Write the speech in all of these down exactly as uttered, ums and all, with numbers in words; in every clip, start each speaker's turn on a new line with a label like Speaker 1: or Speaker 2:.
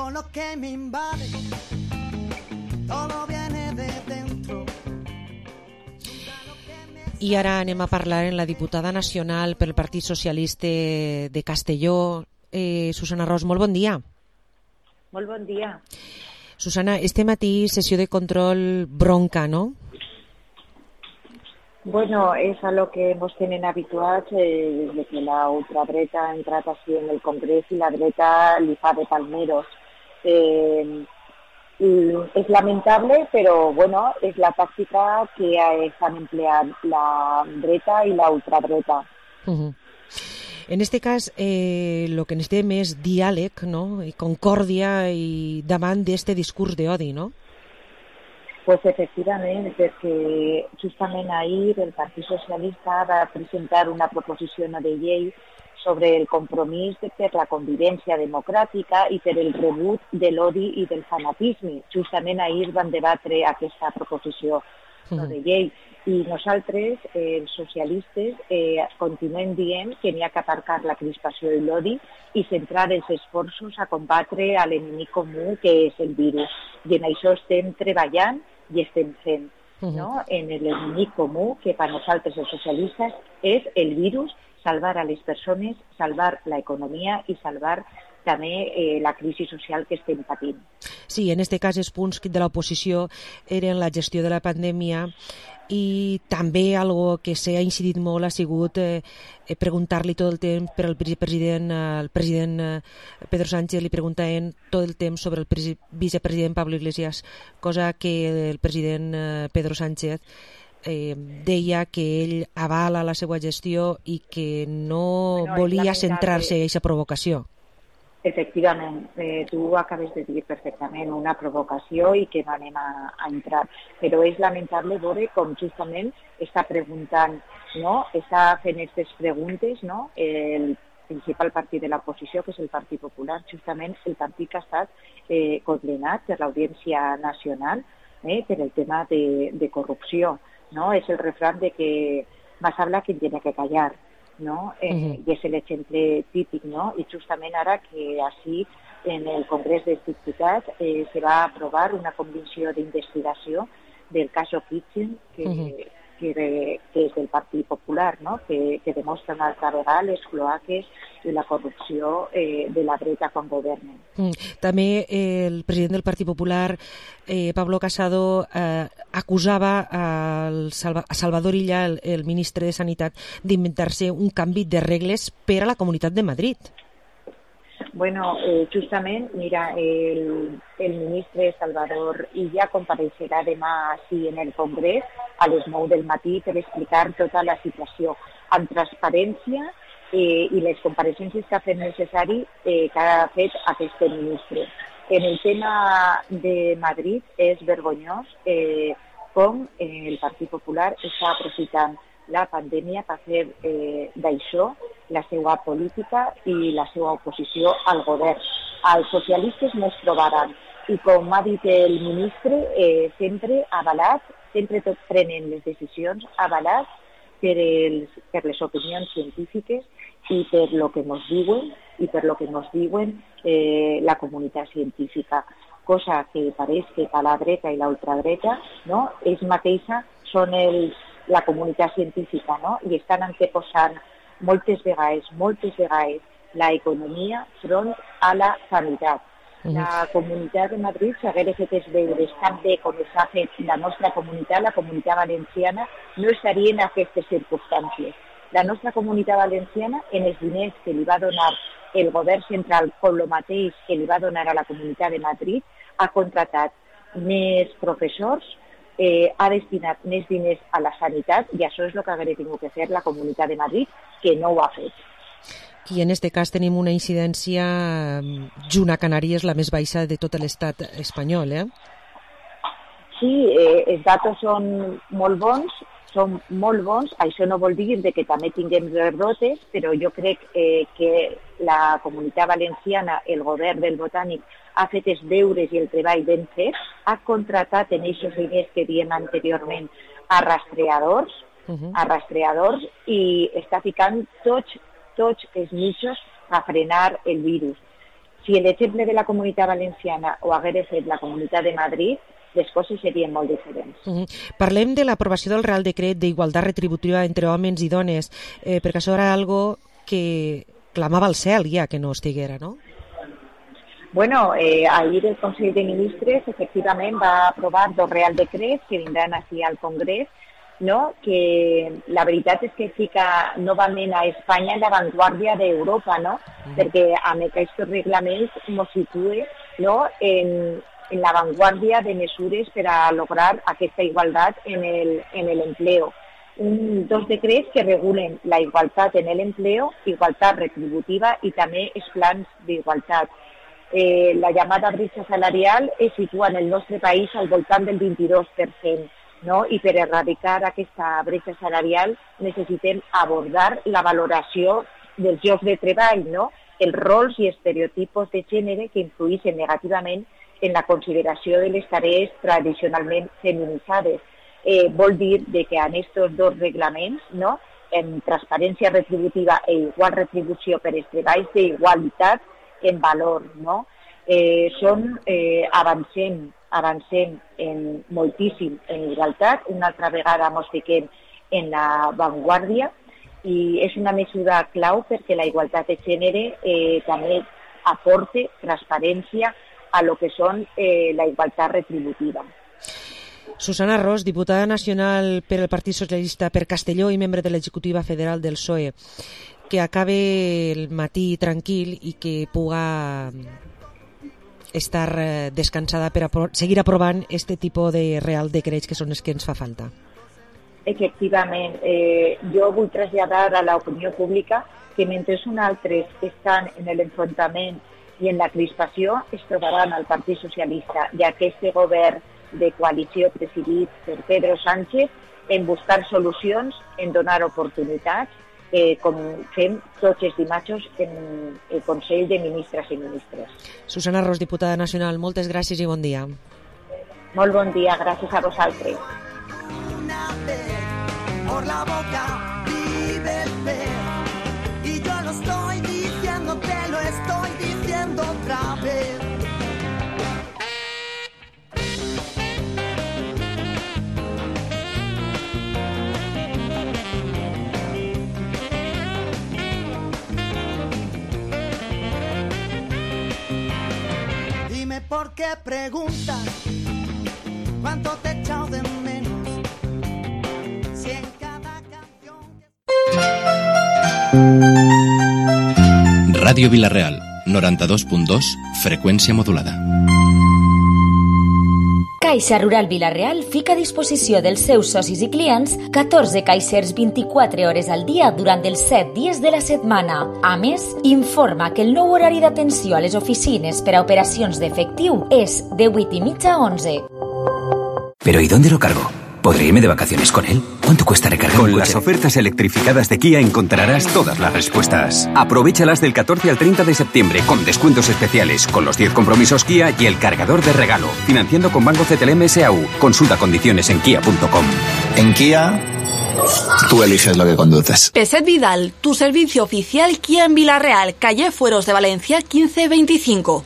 Speaker 1: todo lo que me invade, todo viene de dentro.
Speaker 2: I ara anem a parlar amb la diputada nacional pel Partit Socialista de Castelló, eh, Susana Ros. Molt bon dia.
Speaker 3: Molt bon dia.
Speaker 2: Susana, este matí sessió de control bronca, ¿no?
Speaker 3: Bueno, es a lo que nos tienen habituats eh, desde que la ultradreta ha entrat així en el Congrés i la dreta li fa de palmeros. Eh, es lamentable, pero bueno, es la táctica que están empleando la dreta y la ultradreta.
Speaker 2: Uh-huh. En este cas, eh, lo que necessitem és diàleg, no? I concòrdia i davant d'este discurs d'odi, no?
Speaker 3: Pues efectivament, perquè justament ahir el Partit Socialista va presentar una proposició de llei sobre el compromís per la convivència democràtica i per el rebut de l'odi i del fanatisme. Justament ahir van debatre aquesta proposició de llei i nosaltres, eh, els socialistes, eh, continuem dient que n'hi ha que aparcar la crispació i l'odi i centrar els esforços a combatre a l'enemic comú que és el virus. I en això estem treballant i estem fent, no? En l'enemic comú que per nosaltres els socialistes és el virus, salvar a les persones, salvar l'economia i salvar també eh, la crisi social que estem patint.
Speaker 2: Sí, en este cas els punts de l'oposició eren la gestió de la pandèmia i també algo que s'ha incidit molt ha sigut eh, preguntar-li tot el temps per al president, el president eh, Pedro Sánchez, li preguntaven tot el temps sobre el vicepresident Pablo Iglesias, cosa que el president eh, Pedro Sánchez Eh, deia que ell avala la seva gestió i que no bueno, volia centrar-se en aquesta provocació.
Speaker 3: Efectivament, eh, tu acabes de dir perfectament una provocació i que anem a, a entrar, però és lamentable veure com justament està preguntant, no? Està fent aquestes preguntes, no? El principal partit de l'oposició, que és el Partit Popular, justament el partit que ha estat eh, condemnat per l'Audiència Nacional eh, per el tema de, de corrupció. ¿No? Es el refrán de que más habla quien tiene que callar, ¿no? Eh, uh-huh. Y es el ejemplo típico, ¿no? Y justamente ahora que así en el Congrés dels Diputats eh, se va a aprobar una comissió d'investigació del caso Kitchen, que, uh-huh. que, que és del Partit Popular, ¿no? Que, que demostra una altra vegada les cloaques i la corrupció eh, de la dreta quan governen.
Speaker 2: Mm. També eh, el president del Partit Popular, eh, Pablo Casado, eh, acusava al Salva, a Salvador Illa, el, el ministre de Sanitat, d'inventar-se un canvi de regles per a la Comunitat de Madrid.
Speaker 3: Bueno, eh, justament, mira, el, el ministre Salvador Illa compareixerà demà així en el Congrés a les nou del matí per explicar tota la situació amb transparència eh, i les compareixences que ha fet necessari eh, que ha fet aquest ministre. En el tema de Madrid és vergonyós eh, com eh, el Partit Popular està aprofitant la pandèmia per fer eh, d'això la seva política i la seva oposició al govern. Els socialistes no es trobaran i, com ha dit el ministre, eh, sempre avalat, sempre tot prenen les decisions avalats per, els, per les opinions científiques i per lo que nos diuen i per lo que nos diuen eh, la comunitat científica. Cosa que pareix que a la dreta i la ultradreta, no, ells mateixa són els, la comunitat científica, no? I estan anteposant moltes vegades, moltes vegades la economia front a la sanitat. La Comunitat de Madrid s'haguera fet els deures tan bé com s'ha fet la nostra comunitat, la comunitat valenciana, no estaria en aquestes circumstàncies. La nostra comunitat valenciana, en els diners que li va donar el govern central, com el mateix que li va donar a la Comunitat de Madrid, ha contratat més professors, eh, ha destinat més diners a la sanitat i això és el que hauria tingut que fer la Comunitat de Madrid, que no ho ha fet.
Speaker 2: I en aquest cas tenim una incidència junt a Canàries la més baixa de tot l'estat espanyol, eh?
Speaker 3: Sí, eh, els datos són molt bons, són molt bons, això no vol dir que també tinguem rebrotes, però jo crec eh, que la Comunitat Valenciana, el govern del Botànic, ha fet els deures i el treball ben fet, ha contratat en aquests diners que diem anteriorment a rastreadors, uh-huh. a rastreadors i està ficant tots, tots els mitjos a frenar el virus. si l'exemple de la Comunitat Valenciana ho haguera fet la Comunitat de Madrid, les coses serien molt diferents.
Speaker 2: Uh-huh. Parlem de l'aprovació del Real Decret d'Igualtat Retributiva entre homes i dones, eh, perquè això era algo que clamava al cel ja que no estiguera, no?
Speaker 3: Bueno, eh, ahir el Consell de Ministres efectivament va aprovar dos Real Decrets que vindran aquí al Congrés, no? Que la veritat és que fica novament a Espanya en l'avantguàrdia d'Europa, no? Mm. Perquè amb aquests reglaments ens situa, no? en, en l'avantguàrdia de mesures per a lograr aquesta igualtat en el, en el empleo. Un, dos decrets que regulen la igualtat en el empleo, igualtat retributiva i també els plans d'igualtat. Eh, la llamada bretxa salarial es situa en el nostre país al voltant del vint-i-dos per cent, no? I per erradicar aquesta bretxa salarial necessitem abordar la valoració dels llocs de treball, no? Els rols i estereotipos de gènere que influïssin negativament en la consideració de les tarees tradicionalment feminitzades. Eh, vol dir de que en aquests dos reglaments, no? En transparència retributiva e igual retribució per als treballs d'igualtat en valor, no? Eh, són, eh, avancem, avancem en moltíssim en igualtat, una altra vegada ens fiquem en l'avantguàrdia i és una mesura clau perquè la igualtat de gènere eh, també aporte transparència a lo que són eh, la igualtat retributiva.
Speaker 2: Susana Ros, diputada nacional per el Partit Socialista per Castelló i membre de l'executiva federal del P S O E, que acabe el matí tranquil i que puga estar descansada per apro- seguir aprovant este tipus de real decrets que són els que ens fa falta.
Speaker 3: Efectivament, eh, jo vull traslladar a l'opinió pública que mentre uns altres estan en l'enfrontament i en la crispació es trobaran al Partit Socialista i aquest govern de coalició presidit per Pedro Sánchez en buscar solucions, en donar oportunitats, eh, com fem tots els dimarts en el Consell de Ministres i Ministres.
Speaker 2: Susana Ros, diputada nacional, moltes gràcies i bon dia.
Speaker 3: Molt bon dia, gràcies a vosaltres.
Speaker 1: Una vez por la boca vive el pez y yo lo estoy diciendo, te lo estoy diciendo otra vez. Dime por qué preguntas cuánto te he echado de menos. Si en cada canción
Speaker 4: Ràdio Vila-real, noranta-dos punt dos, freqüència modulada.
Speaker 5: Caixa Rural Vila-real fica a disposició dels seus socis i clients catorze caixers vint-i-quatre hores al dia durant els set dies de la setmana. A més, informa que el nou horari d'atenció a les oficines per a operacions d'efectiu és de vuit i mitja a onze.
Speaker 6: ¿Pero y dónde lo cargo? ¿Podré irme de vacaciones con él? ¿Cuánto cuesta recargar un coche? Con las ofertas electrificadas de Kia encontrarás todas las respuestas. Aprovéchalas del catorce al treinta de septiembre con descuentos especiales, con los diez compromisos Kia y el cargador de regalo. Financiando con Banco C T L M S A U. Consulta condiciones en kia punto com.
Speaker 7: En Kia, tú eliges lo que conduces.
Speaker 8: Peset Vidal, tu servicio oficial Kia en Vila-real, calle Fueros de Valencia quinze veinticinco.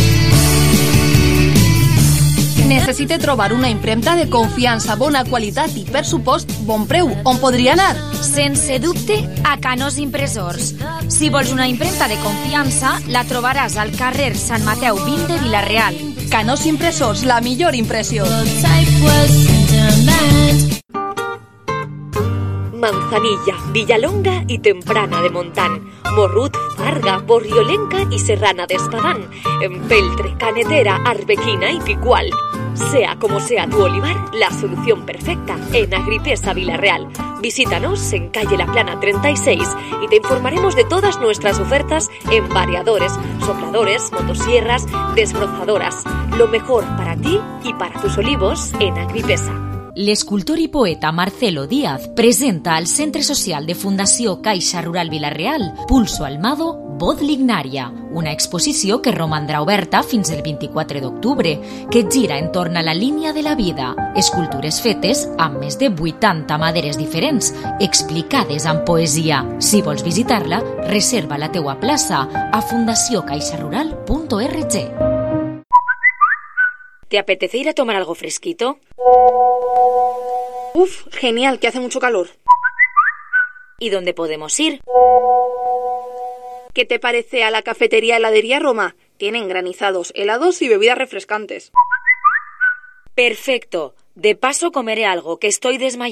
Speaker 8: Necessite trobar una impremta de confiança, bona qualitat i, per supost, bon preu. On podria anar?
Speaker 5: Sense dubte, a Canós Impressors. Si vols una impremta de confiança, la trobaràs al carrer Sant Mateu vint de Vila-real.
Speaker 8: Canós Impressors, la millor impressió.
Speaker 9: Manzanilla, Villalonga y Temprana de Montán, Morrut, Farga, Borriolenca y Serrana de Espadán, Empeltre, Canetera, Arbequina y Picual. Sea como sea tu olivar, la solución perfecta en Agripesa Vila-real. Visítanos en calle La Plana treinta y seis y te informaremos de todas nuestras ofertas en variadores, sopladores, motosierras, desbrozadoras. Lo mejor para ti y para tus olivos en Agripesa.
Speaker 5: L'escultor i poeta Marcelo Díaz presenta al Centre Social de Fundació Caixa Rural Vila-real Pulso Almado Vot Lignària, una exposició que romandrà oberta fins el vint-i-quatre d'octubre, que gira entorn a la línia de la vida. Escultures fetes amb més de vuitanta maderes diferents, explicades amb poesia. Si vols visitar-la, reserva la teua plaça a fundació caixa rural punt org.
Speaker 9: ¿Te apetece ir a tomar algo fresquito?
Speaker 8: Uf, genial, que hace mucho calor.
Speaker 9: ¿Y dónde podemos ir?
Speaker 8: ¿Qué te parece a la cafetería Heladería Roma? Tienen granizados, helados y bebidas refrescantes.
Speaker 9: Perfecto. De paso comeré algo, que estoy desmayada.